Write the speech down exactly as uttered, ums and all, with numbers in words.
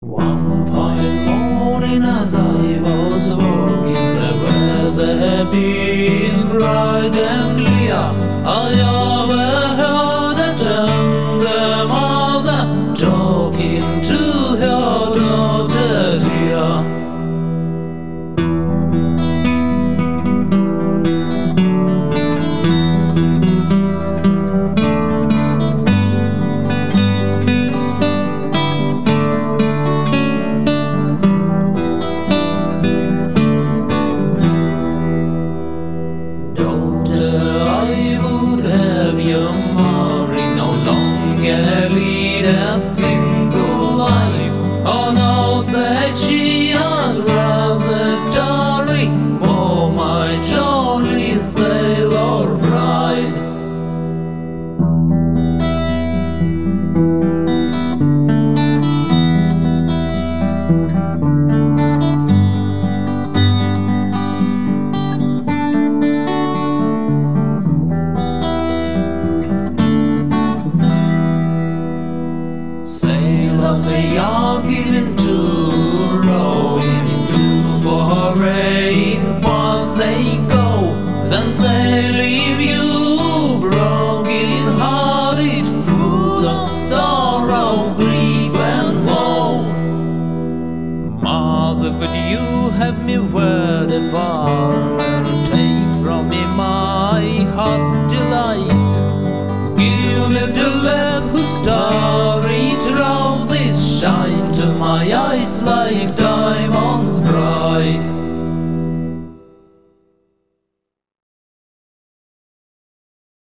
One fine morning as I was walking, the weather being bright and clear, I overheard a tender mother talking to her daughter dear. I would have your Mary no longer lead a single life. Oh no, said she, I'd rather tarry for my jolly sailor bride. Sailors they are given to rowing into foreign path they go, then they leave you broken hearted, full of sorrow, grief and woe. Mother, would you have me where the farmer take from me my heart's delight? Give me the lad whose starry roses shine to my eyes like diamonds bright.